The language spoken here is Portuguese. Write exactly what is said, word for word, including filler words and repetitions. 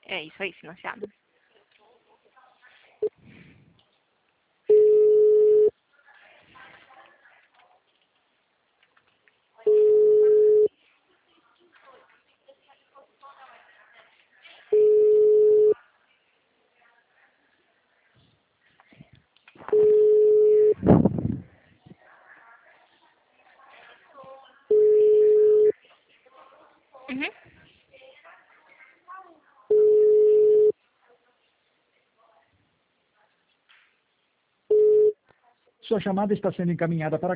É isso aí, financiado. Uhum. Sua chamada está sendo encaminhada para